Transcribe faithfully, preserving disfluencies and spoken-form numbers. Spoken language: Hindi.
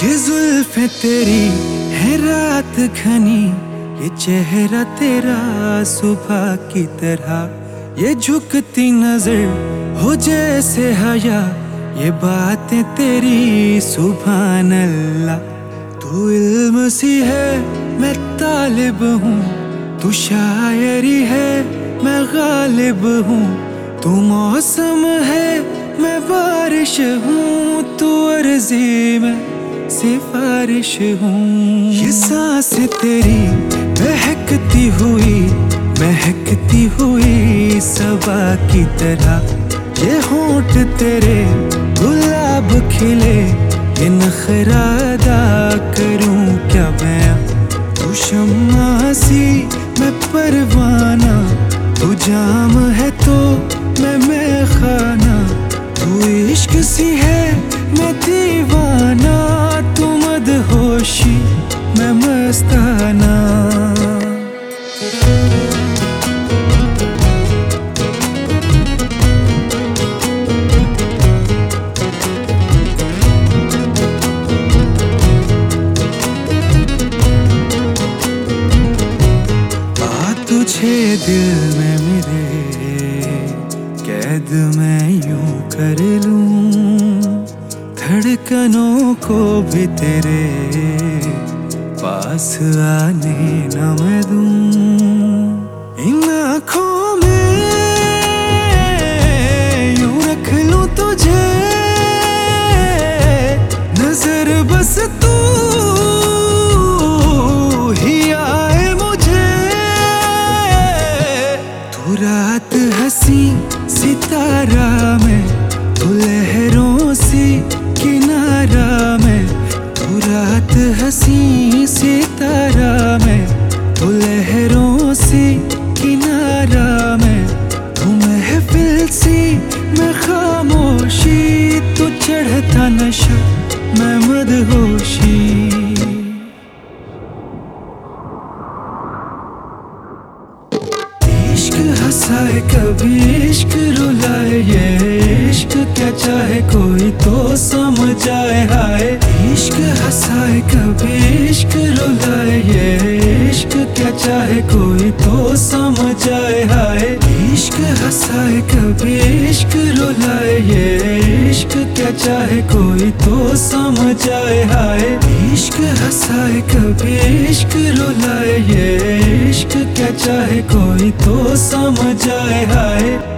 ये जुल्फें तेरी है रात घनी, ये चेहरा तेरा सुबह की तरह, ये झुकती नजर हो जैसे हया, ये बातें तेरी सुभान अल्लाह। तू इल्म सी है मैं तालिब हूँ, तू शायरी है मैं गालिब हूँ, तू मौसम है मैं बारिश हूँ, तू अर्जी में सिफारिश हूँ। ये सांसें तेरी बहकती हुई महकती हुई सबा की तरह, ये होंठ तेरे गुलाब खिले, ये नखरा अदा करूं क्या मैं। तू शम्मा सी मैं परवाना, तू जाम है तो मैं मैं खाना, तू इश्क सी है मैं दीवाना, तू मदहोशी मैं मस्ताना। आ तुझे दिल में मेरे कैद मैं यूं कर लूं, धड़कनों को भी तेरे पास आने न मैं दूं। इन आँखों में यूं रख लूं तुझे, नजर बस तू ही आए मुझे। तू रात हंसी सितारा में, तू लहरों सी किनारा में, तू रात हंसी सितारा में, तू लहरों सी किनारा में, तू महफिल सी मैं खामोशी, तू चढ़ता नशा मैं मदहोशी। इश्क हंसाए कभी इश्क रुलाए, ये इश्क क्या चाहे कोई तो समझ आए हाय। इश्क हंसाए कभी इश्क रुलाए, ये इश्क क्या चाहे कोई तो समझ आए हाय। इश्क हंसाए कभी इश्क रुलाए, ये इश्क क्या चाहे कोई तो समझ आए हाय। इश्क हंसाए कभी इश्क रुलाए, ये इश्क क्या चाहे कोई तो समझ आए हाय।